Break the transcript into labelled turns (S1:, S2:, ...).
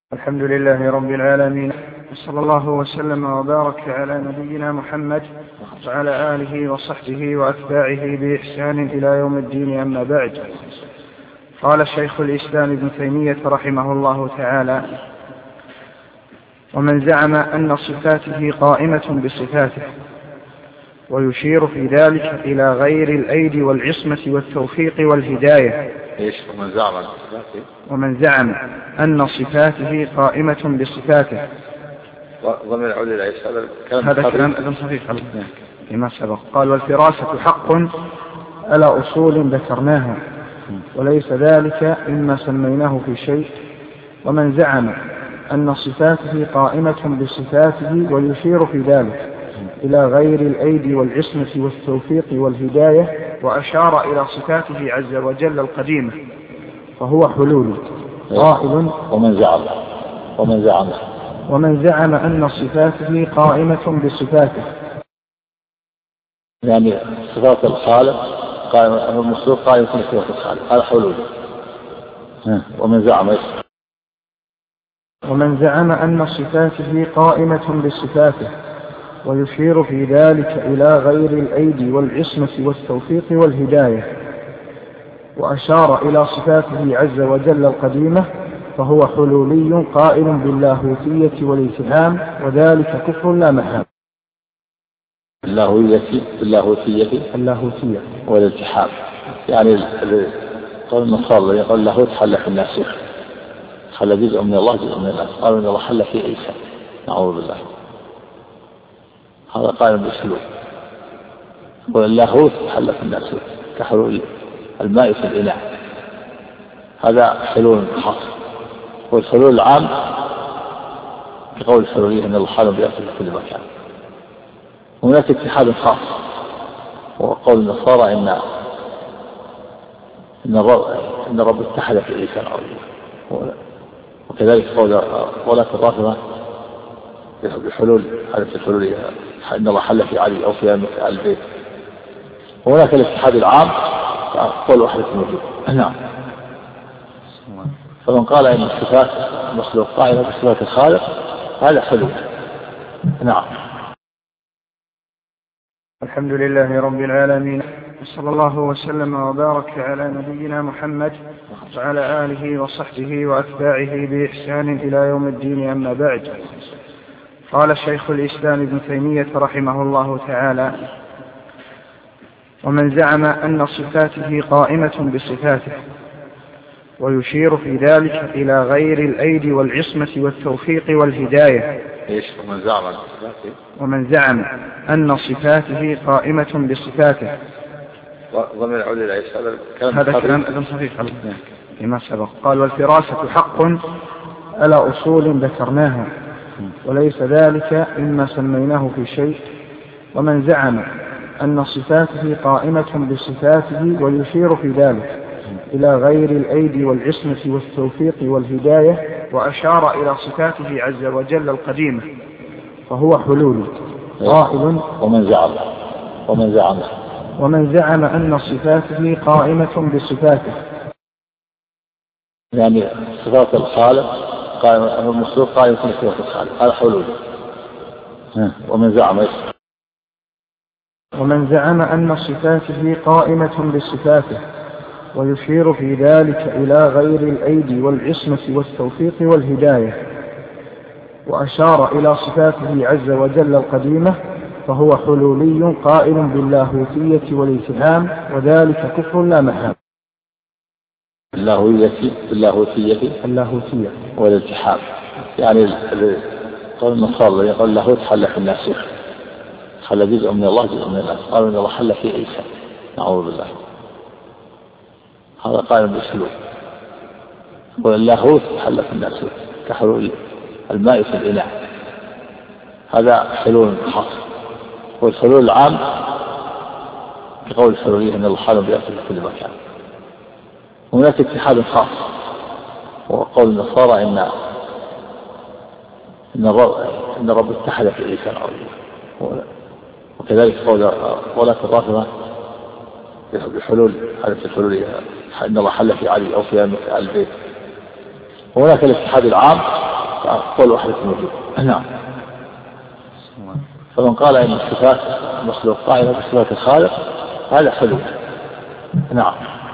S1: الحمد لله رب العالمين، صلى الله وسلم وبارك على نبينا محمد وعلى آله وصحبه وأتباعه بإحسان إلى يوم الدين. أما بعد، قال الشيخ الإسلام ابن تيمية رحمه الله تعالى: ومن زعم أن صفاته قائمة بصفاته، ويشير في ذلك إلى غير الأيدي والعصمة والتوفيق والهداية. ومن زعم أن صفاته قائمة بصفاته،
S2: ضمن العلي
S1: هذا كلام ابن صفيق فيما سبق. قال: والفراسة حق على أصول ذكرناها، وليس ذلك مما سميناه في شيء. ومن زعم أن صفاته قائمة بصفاته، ويشير في ذلك إلى غير الأيدي والعصمة والتوفيق والهداية، وأشار إلى صفاته عز وجل القديمة، فهو حلول قائل. ومن زعم أن صفاته قائمة بصفاته،
S2: يعني صفات الخالق قائمة، المخلوق قائمة بصفات الخالق، هذا حلول.
S1: ومن زعم أن صفاته قائمة بصفاته، ويشير في ذلك إلى غير الأيدي والعصمة والتوفيق والهداية، وأشار إلى صفاته عز وجل القديمة، فهو حلولي قائل باللاهوتية والاتهام، وذلك كفر لا محال. اللاهوتية
S2: والاتحام، يعني قول النصارى يقول اللاهوت حل في الناس، خلى جزء من الله جزء من الناس، قالوا إن الله حل في عيسى، نعوذ بالله. هذا قائم بالحلول، واللاهوت حل في الناس كحلول الماء في الإناء، هذا حلول خاص. والحلول العام بقول الحلولية أن الله حل بيأتي في كل مكان. هناك اتحاد خاص، وقول النصارى إن الرب اتحد في عيسى، وكذلك قول ولاة الرافضة بحلول حالة الحلولية، إن الله حل في علي أو في البيت. وهناك الاتحاد العام قول وحدة الوجود. نعم. فمن قال إن الصفات المخلوق قائمة بصفات الخالق، هذا حلول. نعم.
S1: الحمد لله رب العالمين، صلى الله وسلم وبارك على نبينا محمد وعلى آله وصحبه وأتباعه بإحسان إلى يوم الدين. أما بعد، قال الشيخ الإسلام ابن تيمية رحمه الله تعالى: ومن زعم أن صفاته قائمة بصفاته، ويشير في ذلك إلى غير الأيدي والعصمة والتوفيق والهداية. ومن زعم أن صفاته قائمة بصفاته،
S2: ضمن العلي
S1: هذا كلام ابن صفيق فيما سبق. قال: والفراسة حق على أصول ذكرناها، وليس ذلك مما سميناه في شيء. ومن زعم أن صفاته قائمة بصفاته، ويشير في ذلك إلى غير الأيدي والعصمة والتوفيق والهداية، وأشار إلى صفاته عز وجل القديمة، فهو حلول قائل. ومن زعم أن صفاته قائمة بصفاته،
S2: يعني صفات الخالق قائمة، المخلوق قائمة بصفات الخالق، هذا حلول.
S1: ومن زعم أن صفاته قائمة بصفاته، ويشير في ذلك إلى غير الأيدي والعصمة والتوفيق والهداية، وأشار إلى صفاته عز وجل القديمة، فهو حلولي قائل باللاهوتية والاتهام، وذلك كفر لا محال. اللاهوتية
S2: والاتحام، يعني قول النصارى يقول اللاهوت حل في الناس، خلى جزء من الله جزء من الناس، قالوا إن الله حل في عيسى، نعوذ بالله. هذا قائم بالحلول، واللاهوت حل في الناس كحلول الماء في الإناء، هذا حلول خاص. والحلول العام بقول الحلولية أن الله حل بيأتي في كل مكان. هناك اتحاد خاص، وقول النصارى إن الرب اتحد في عيسى، وكذلك قول ولاة الرافضة بحلول حالة الحلولية، إن الله حل في علي أو في البيت. وهناك الاتحاد العام قول واحدة موجود. نعم. فمن قال إن الصفات مخلوق قائمة بصفات الخالق هذا حلو. نعم.